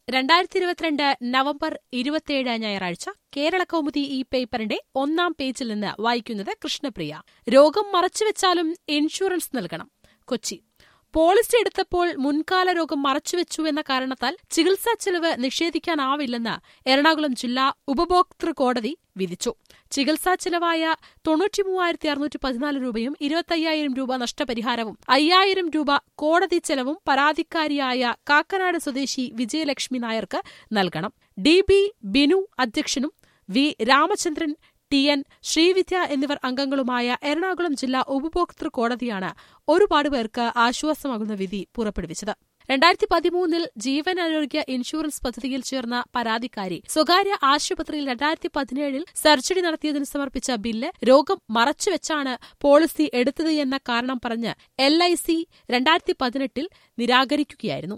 2022 November 27 ഞായറാഴ്ച കേരളകൗമുദി ഈ പേപ്പറിന്റെ 1-ാം പേജിൽ നിന്ന് വായിക്കുന്നത് കൃഷ്ണപ്രിയ. രോഗം മറച്ചുവെച്ചാലും ഇൻഷുറൻസ് നൽകണം. കൊച്ചി. പോളിസി എടുത്തപ്പോൾ മുൻകാല രോഗം മറച്ചുവെച്ചു എന്ന കാരണത്താൽ ചികിത്സാ ചെലവ് നിഷേധിക്കാനാവില്ലെന്ന് എറണാകുളം ജില്ലാ ഉപഭോക്തൃ കോടതി വിധിച്ചു. ചികിത്സാ ചെലവായ 93,614 രൂപയും 25,000 രൂപ നഷ്ടപരിഹാരവും 5,000 രൂപ കോടതി ചെലവും പരാതിക്കാരിയായ കാക്കനാട് സ്വദേശി വിജയലക്ഷ്മി നായർക്ക് നൽകണം. DB ബിനു അധ്യക്ഷനും വി രാമചന്ദ്രൻ, TN ശ്രീവിദ്യ എന്നിവർ അംഗങ്ങളുമായ എറണാകുളം ജില്ലാ ഉപഭോക്തൃ കോടതിയാണ് ഒരുപാട് പേർക്ക് ആശ്വാസമാകുന്ന വിധി പുറപ്പെടുവിച്ചത്. 2013 ജീവനാരോഗ്യ ഇൻഷുറൻസ് പദ്ധതിയിൽ ചേർന്ന പരാതിക്കാരി സ്വകാര്യ ആശുപത്രിയിൽ 2017 സർജറി നടത്തിയതിന് സമർപ്പിച്ച ബില്ല് രോഗം മറച്ചുവെച്ചാണ് പോളിസി എടുത്തത് എന്ന കാരണം പറഞ്ഞ് LIC 2018 നിരാകരിക്കുകയായിരുന്നു.